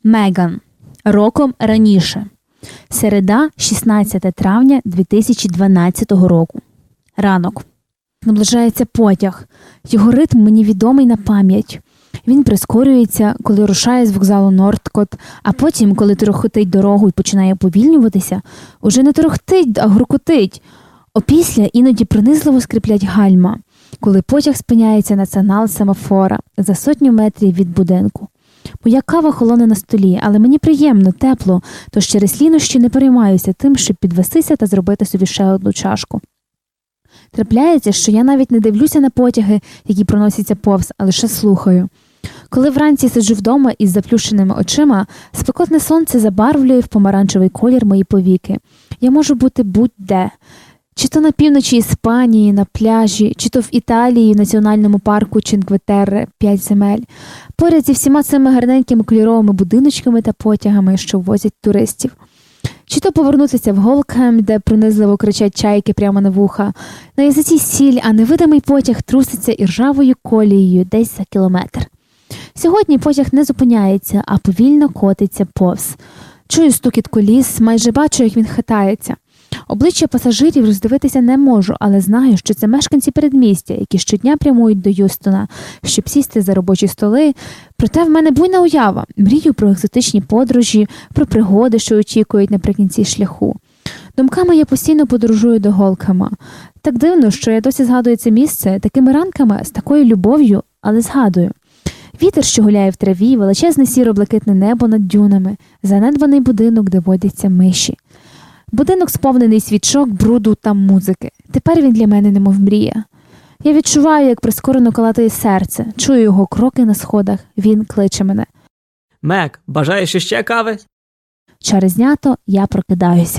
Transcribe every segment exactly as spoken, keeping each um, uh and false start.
Меган. Роком раніше. Середа, шістнадцяте травня дві тисячі дванадцятого року. Ранок. Наближається потяг. Його ритм мені відомий на пам'ять. Він прискорюється, коли рушає з вокзалу Нордкот, а потім, коли торохтить дорогу і починає повільнюватися, уже не торохтить, а гуркотить. Опісля іноді пронизливо скриплять гальма, коли потяг спиняється на сигнал семафора за сотню метрів від будинку. Моя кава холоне на столі, але мені приємно, тепло, тож через лінощі не переймаюся тим, щоб підвестися та зробити собі ще одну чашку. Трапляється, що я навіть не дивлюся на потяги, які проносяться повз, а лише слухаю. Коли вранці сиджу вдома із заплющеними очима, спекотне сонце забарвлює в помаранчевий колір мої повіки. Я можу бути будь-де. Чи то на півночі Іспанії, на пляжі, чи то в Італії, в національному парку Чинкве-Терре, п'ять земель. Поряд зі всіма цими гарненькими кольоровими будиночками та потягами, що ввозять туристів. Чи то повернутися в Голкхем, де пронизливо кричать чайки прямо на вуха. На язиці сіль, а невидимий потяг труситься іржавою колією десь за кілометр. Сьогодні потяг не зупиняється, а повільно котиться повз. Чую стукіт коліс, майже бачу, як він хитається. Обличчя пасажирів роздивитися не можу, але знаю, що це мешканці передмістя, які щодня прямують до Юстона, щоб сісти за робочі столи. Проте в мене буйна уява. Мрію про екзотичні подорожі, про пригоди, що очікують наприкінці шляху. Думками я постійно подорожую до Голкхема. Так дивно, що я досі згадую це місце такими ранками, з такою любов'ю, але згадую. Вітер, що гуляє в траві, величезне сіро-блакитне небо над дюнами, занедбаний будинок, де водяться миші. Будинок сповнений свічок, бруду та музики. Тепер він для мене немов мрія. Я відчуваю, як прискорено калатає серце, чую його кроки на сходах, він кличе мене. Мек, бажаєш іще кави? Чари знято, я прокидаюся.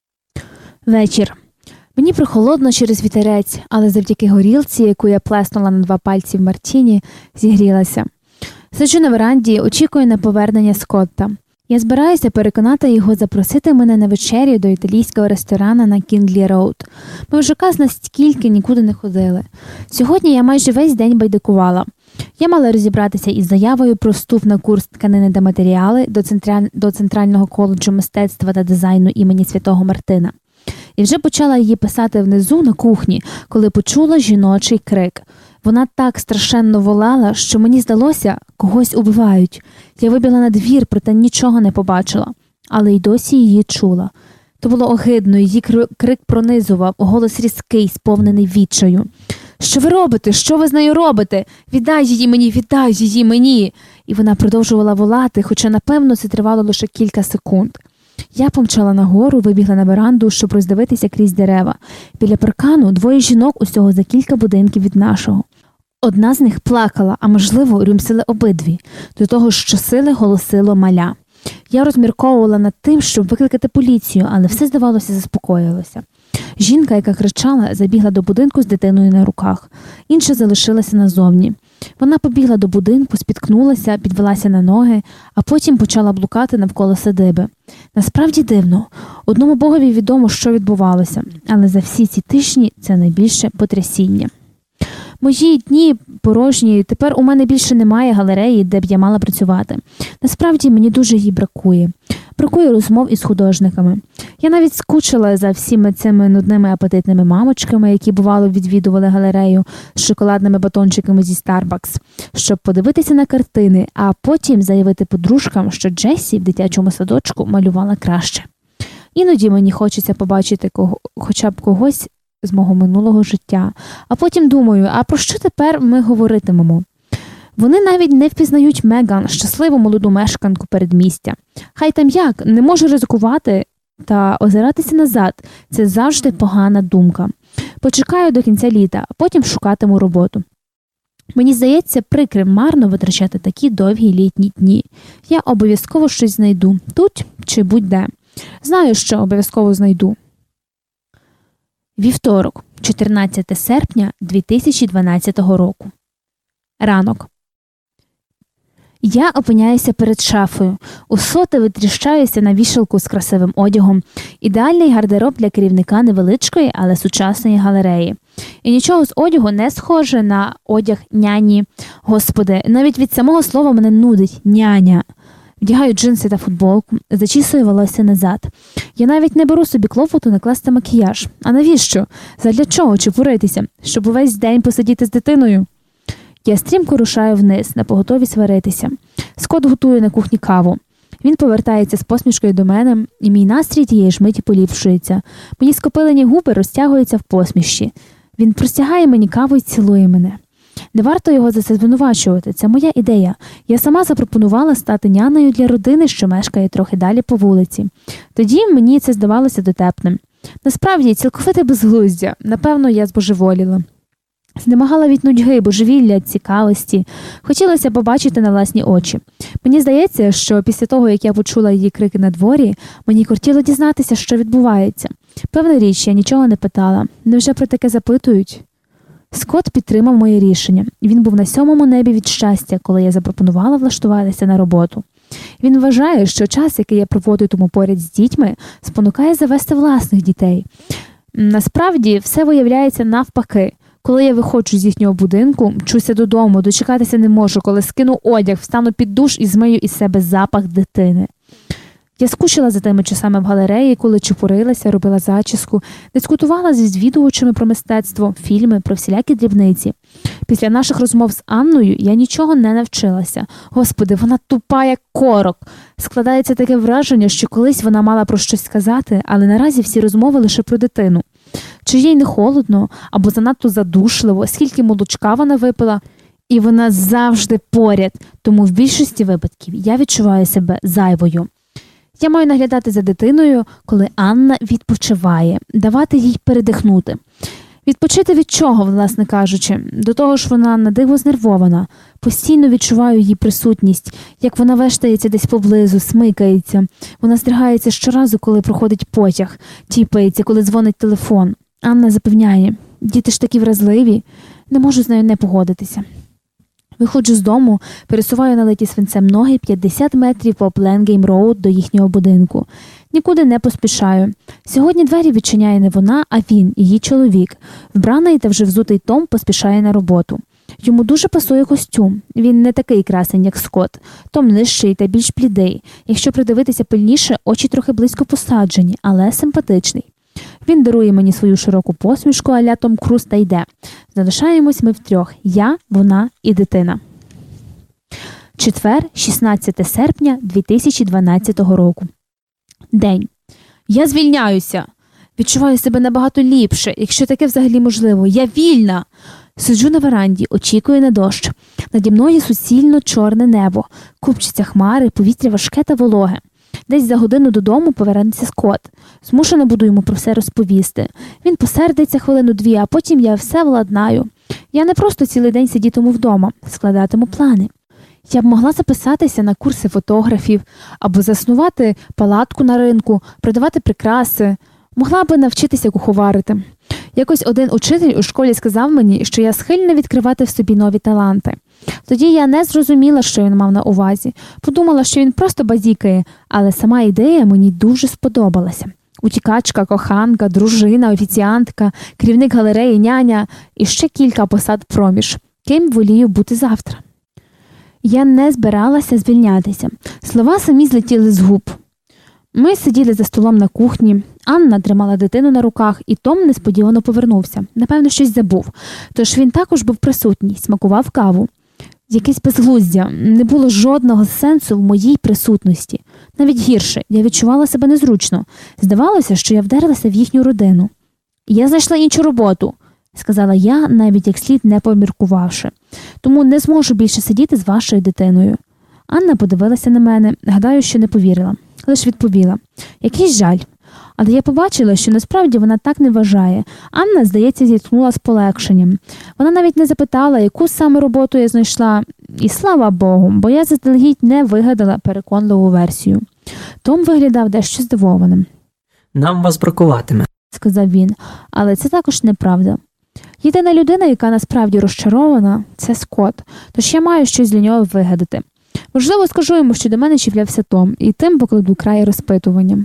Вечір. Мені прохолодно через вітерець, але завдяки горілці, яку я плеснула на два пальці в мартіні, зігрілася. Сиджу на веранді, очікую на повернення Скотта. Я збираюся переконати його запросити мене на вечерю до італійського ресторана на Кінглі-Роуд. Ми вже каз настільки нікуди не ходили. Сьогодні я майже весь день байдикувала. Я мала розібратися із заявою про вступ на курс тканини та матеріали до, централь... до Центрального коледжу мистецтва та дизайну імені Святого Мартина. І вже почала її писати внизу на кухні, коли почула жіночий крик. Вона так страшенно волала, що мені здалося, когось убивають. Я вибігла на двір, проте нічого не побачила. Але й досі її чула. То було огидно, її крик пронизував, голос різкий, сповнений відчаю. «Що ви робите? Що ви з нею робите? Віддай її мені, віддай її мені!» І вона продовжувала волати, хоча, напевно, це тривало лише кілька секунд. Я помчала нагору, вибігла на веранду, щоб роздивитися крізь дерева. Біля паркану двоє жінок усього за кілька будинків від нашого. Одна з них плакала, а можливо, рюмсили обидві. До того ж, щосили голосило маля. Я розмірковувала над тим, щоб викликати поліцію, але все, здавалося, заспокоїлося. Жінка, яка кричала, забігла до будинку з дитиною на руках. Інша залишилася назовні. Вона побігла до будинку, спіткнулася, підвелася на ноги, а потім почала блукати навколо садиби. Насправді дивно. Одному богові відомо, що відбувалося, але за всі ці тижні це найбільше потрясіння. Мої дні порожні, тепер у мене більше немає галереї, де б я мала працювати. Насправді мені дуже її бракує. Бракує розмов із художниками. Я навіть скучила за всіми цими нудними апетитними мамочками, які, бувало, відвідували галерею з шоколадними батончиками зі Starbucks, щоб подивитися на картини, а потім заявити подружкам, що Джесі в дитячому садочку малювала краще. Іноді мені хочеться побачити кого, хоча б когось з мого минулого життя. А потім думаю, а про що тепер ми говоритимемо? Вони навіть не впізнають Меган, щасливу молоду мешканку передмістя. Хай там як, не можу ризикувати та озиратися назад. Це завжди погана думка. Почекаю до кінця літа, а потім шукатиму роботу. Мені здається, прикрим марно витрачати такі довгі літні дні. Я обов'язково щось знайду, тут чи будь-де. Знаю, що обов'язково знайду. Вівторок, чотирнадцяте серпня дві тисячі дванадцятого року. Ранок. Я опиняюся перед шафою, усоти витріщаюся на вішалку з красивим одягом. Ідеальний гардероб для керівника невеличкої, але сучасної галереї. І нічого з одягу не схоже на одяг няні. Господи, навіть від самого слова мене нудить «няня». Вдягаю джинси та футболку, зачісую волосся назад. Я навіть не беру собі клопоту накласти макіяж. А навіщо? Задля чого чепуритися? Щоб увесь день посидіти з дитиною? Я стрімко рушаю вниз, напоготові сваритися. Скот готує на кухні каву. Він повертається з посмішкою до мене, і мій настрій тієї ж миті поліпшується. Мої скопилені губи розтягуються в посмішці. Він простягає мені каву і цілує мене. Не варто його за це звинувачувати, це моя ідея. Я сама запропонувала стати нянею для родини, що мешкає трохи далі по вулиці. Тоді мені це здавалося дотепним. Насправді, цілковите безглуздя. Напевно, я збожеволіла. Знемагала від нудьги, божевілля, цікавості. Хотілося побачити на власні очі. Мені здається, що після того, як я почула її крики на дворі, мені кортіло дізнатися, що відбувається. Певна річ, я нічого не питала. Невже про таке запитують? Скот підтримав моє рішення. Він був на сьомому небі від щастя, коли я запропонувала влаштуватися на роботу. Він вважає, що час, який я проводитиму поряд з дітьми, спонукає завести власних дітей. Насправді, все виявляється навпаки. Коли я виходжу з їхнього будинку, мчуся додому, дочекатися не можу, коли скину одяг, встану під душ і змию із себе запах дитини. Я скучила за тими часами в галереї, коли чупурилася, робила зачіску, дискутувала з відвідувачами про мистецтво, фільми, про всілякі дрібниці. Після наших розмов з Анною я нічого не навчилася. Господи, вона тупа, як корок. Складається таке враження, що колись вона мала про щось сказати, але наразі всі розмови лише про дитину. Чи їй не холодно, або занадто задушливо, скільки молочка вона випила, і вона завжди поряд, тому в більшості випадків я відчуваю себе зайвою. Я маю наглядати за дитиною, коли Анна відпочиває, давати їй передихнути. Відпочити від чого, власне кажучи? До того ж вона на диво знервована. Постійно відчуваю її присутність, як вона вештається десь поблизу, смикається. Вона здригається щоразу, коли проходить потяг, тіпається, коли дзвонить телефон. Анна запевняє, діти ж такі вразливі, не можу з нею не погодитися. Виходжу з дому, пересуваю налиті свинцем ноги п'ятдесят метрів по Пленгейм-роуд до їхнього будинку. Нікуди не поспішаю. Сьогодні двері відчиняє не вона, а він, її чоловік. Вбраний та вже взутий Том поспішає на роботу. Йому дуже пасує костюм. Він не такий красень, як Скот. Том нижчий та більш блідий. Якщо придивитися пильніше, очі трохи близько посаджені, але симпатичний. Він дарує мені свою широку посмішку а-ля Том Круз та йде. Залишаємось ми втрьох. Я, вона і дитина. Четвер, шістнадцяте серпня дві тисячі дванадцятого року. День. Я звільняюся. Відчуваю себе набагато ліпше, якщо таке взагалі можливо. Я вільна. Сиджу на веранді, очікую на дощ. Наді мною суцільно чорне небо. Купчаться хмари, повітря важке та вологе. Десь за годину додому повернеться Скот. Змушена буду йому про все розповісти. Він посердиться хвилину-дві, а потім я все владнаю. Я не просто цілий день сидітиму вдома, складатиму плани. Я б могла записатися на курси фотографів, або заснувати палатку на ринку, продавати прикраси. Могла би навчитися куховарити. Якось один учитель у школі сказав мені, що я схильна відкривати в собі нові таланти. Тоді я не зрозуміла, що він мав на увазі. Подумала, що він просто базікає, але сама ідея мені дуже сподобалася. Утікачка, коханка, дружина, офіціантка, керівник галереї, няня і ще кілька посад проміж. Ким волію бути завтра? Я не збиралася звільнятися. Слова самі злетіли з губ. Ми сиділи за столом на кухні, Анна тримала дитину на руках, і Том несподівано повернувся. Напевно, щось забув. Тож він також був присутній, смакував каву. Якесь безглуздя, не було жодного сенсу в моїй присутності. Навіть гірше, я відчувала себе незручно. Здавалося, що я вдарилася в їхню родину. «Я знайшла іншу роботу», – сказала я, навіть як слід не поміркувавши. «Тому не зможу більше сидіти з вашою дитиною». Анна подивилася на мене, гадаю, що не повірила. Лиш відповіла. Якийсь жаль. Але я побачила, що насправді вона так не вважає. Анна, здається, зітхнула з полегшенням. Вона навіть не запитала, яку саме роботу я знайшла. І слава Богу, бо я заздалегідь не вигадала переконливу версію. Том виглядав дещо здивованим. «Нам вас бракуватиме», – сказав він. Але це також неправда. Єдина людина, яка насправді розчарована – це Скот. Тож я маю щось для нього вигадати. Можливо, скажу йому, що до мене чіплявся Том, і тим покладу край розпитуванням.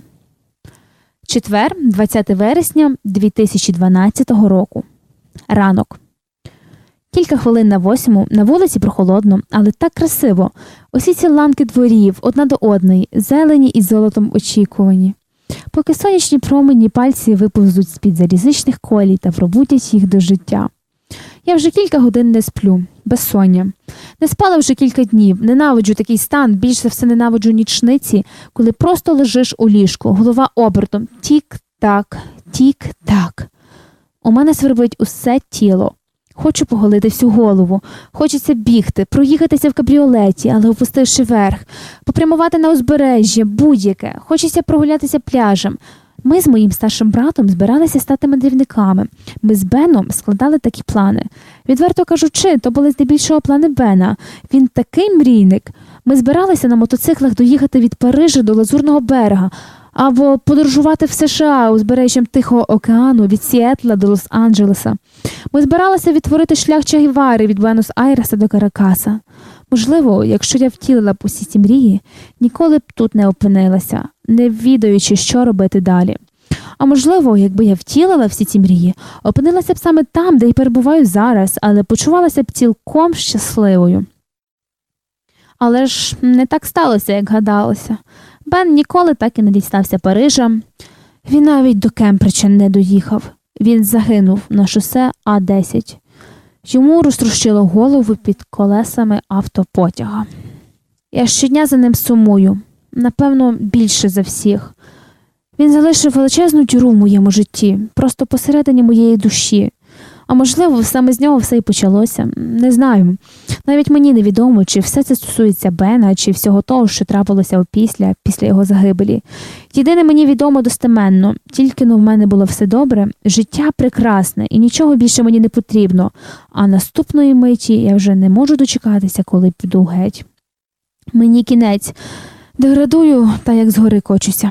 Четвер, двадцяте вересня дві тисячі дванадцятого року. Ранок. Кілька хвилин на восьму, на вулиці прохолодно, але так красиво. Усі ці ланки дворів, одна до одної, зелені і золотом очікувані. Поки сонячні промені пальці виповзуть з-під залізничних колій та пробудять їх до життя. Я вже кілька годин не сплю, безсоння. Не спала вже кілька днів, ненавиджу такий стан, більш за все ненавиджу нічниці, коли просто лежиш у ліжку, голова обертом, тік-так, тік-так. У мене свербить усе тіло. Хочу поголити всю голову, хочеться бігти, проїхатися в кабріолеті, але опустивши верх, попрямувати на узбережжя, будь-яке, хочеться прогулятися пляжем. Ми з моїм старшим братом збиралися стати мандрівниками. Ми з Беном складали такі плани. Відверто кажучи, то були здебільшого плани Бена. Він такий мрійник. Ми збиралися на мотоциклах доїхати від Парижа до Лазурного берега, або подорожувати в США узбережжям Тихого океану від Сіетла до Лос-Анджелеса. Ми збиралися відтворити шлях Че Гевари від Буенос-Айреса до Каракаса. Можливо, якщо я втілила б усі ці мрії, ніколи б тут не опинилася, не відаючи, що робити далі. А можливо, якби я втілила всі ці мрії, опинилася б саме там, де й перебуваю зараз, але почувалася б цілком щасливою. Але ж не так сталося, як гадалося. Бен ніколи так і не дістався Парижа. Він навіть до Кембриджа не доїхав. Він загинув на шосе А десять. Йому розтрощило голову під колесами автопотяга. Я щодня за ним сумую. Напевно, більше за всіх. Він залишив величезну діру в моєму житті, просто посередині моєї душі. А можливо, саме з нього все і почалося. Не знаю. Навіть мені невідомо, чи все це стосується Бена, чи всього того, що трапилося опісля, після його загибелі. Єдине мені відомо достеменно, тільки но в мене було все добре, життя прекрасне, і нічого більше мені не потрібно. А наступної миті я вже не можу дочекатися, коли піду геть. Мені кінець. Деградую, та як згори кочуся.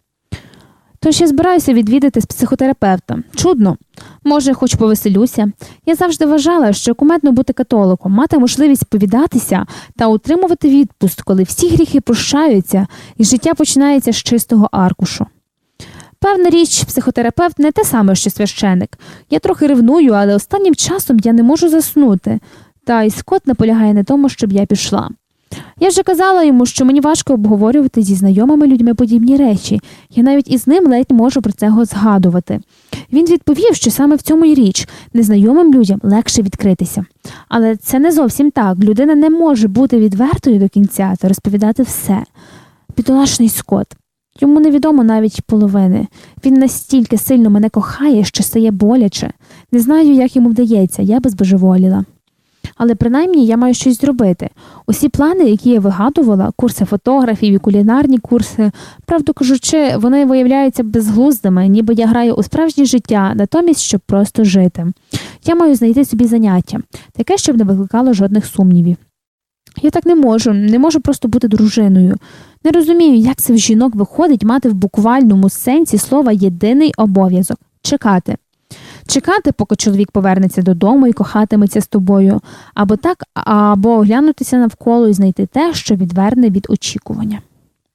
Тож я збираюся відвідати з психотерапевта. Чудно. Може, хоч повеселюся. Я завжди вважала, що кумедно бути католиком, мати можливість повідатися та утримувати відпуст, коли всі гріхи прощаються і життя починається з чистого аркушу. Певна річ, психотерапевт не те саме, що священик. Я трохи ревную, але останнім часом я не можу заснути. Та й Скотт наполягає на тому, щоб я пішла. Я вже казала йому, що мені важко обговорювати зі знайомими людьми подібні речі. Я навіть із ним ледь можу про це згадувати. Він відповів, що саме в цьому й річ. Незнайомим людям легше відкритися. Але це не зовсім так. Людина не може бути відвертою до кінця та розповідати все. Бідолашний Скотт. Йому невідомо навіть половини. Він настільки сильно мене кохає, що стає боляче. Не знаю, як йому вдається, я би збожеволіла. Але принаймні я маю щось зробити. Усі плани, які я вигадувала, курси фотографів і кулінарні курси, правду кажучи, вони виявляються безглуздими, ніби я граю у справжнє життя, натомість, щоб просто жити. Я маю знайти собі заняття, таке, щоб не викликало жодних сумнівів. Я так не можу, не можу просто бути дружиною. Не розумію, як це в жінок виходить мати в буквальному сенсі слова єдиний обов'язок – чекати. Чекати, поки чоловік повернеться додому і кохатиметься з тобою, або так, або оглянутися навколо і знайти те, що відверне від очікування.